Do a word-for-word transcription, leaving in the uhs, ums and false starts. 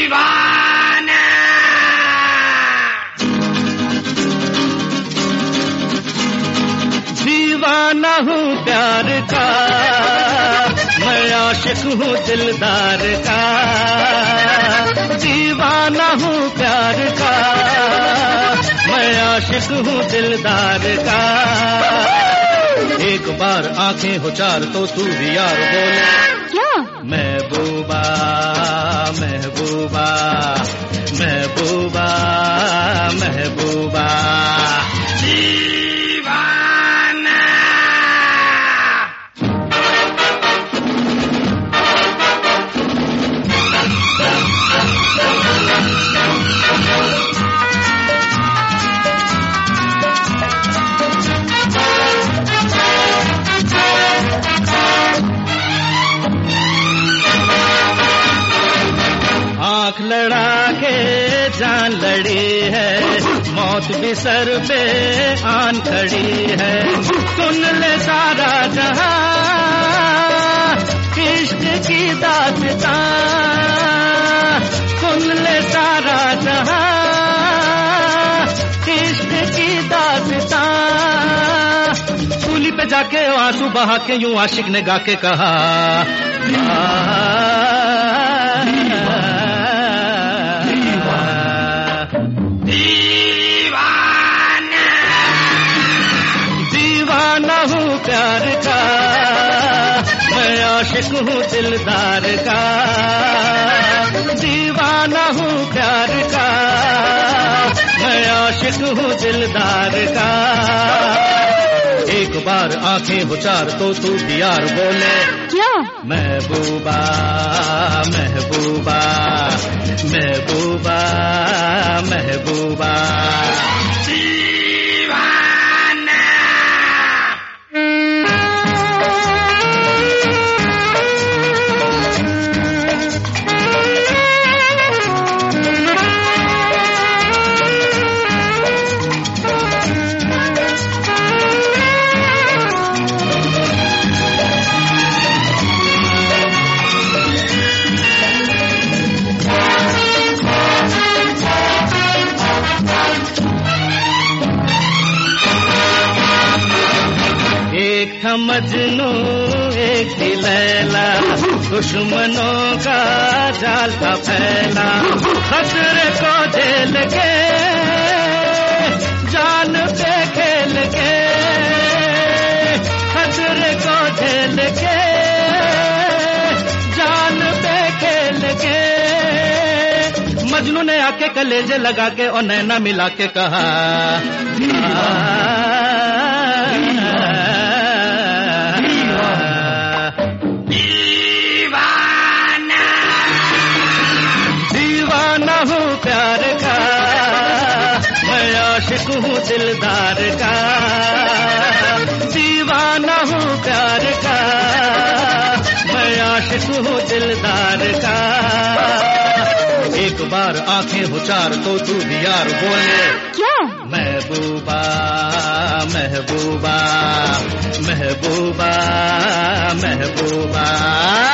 दीवाना। दीवाना हूँ प्यार का, मैं आशिक हूँ दिलदार का। दीवाना हूँ प्यार का, मैं आशिक हूँ दिलदार का। एक बार आंखें हो चार तो तू भी यार बोले क्या? महबूबा महबूबा महबूबा महबूबा। दीवाना। आँख लड़ा के जान लड़ी है, मौत भी सर पे आन खड़ी है। सुन ले सारा जहां इश्क की दास्तां, सुन ले सारा जहां इश्क की दास्तां। सूली पे जाके आंसू बहा के यूं आशिक ने गा के कहा, प्यार का, मैं आशिक हूँ दिलदार का। दीवाना हूँ प्यार का, मैं आशिक हूँ दिलदार का। एक बार आंखें हो चार तो तू भी यार बोले क्या? महबूबा महबूबा महबूबा महबूबा। एक था मजनू एक थी लैला, दुश्मनों का जाल था फैला। खतरे को झेल के जान पे खेल के, खतरे को झेल के जान पे खेल के। मजनू ने आके कलेजे लगा के और नैना मिला के कहा, प्यार का, मैं आशिक हूँ दिलदार का। दीवाना हूँ प्यार का, मैं आशिक हूँ दिलदार का। एक बार आंखें हो चार तो तू भी यार बोले क्या? महबूबा महबूबा महबूबा महबूबा।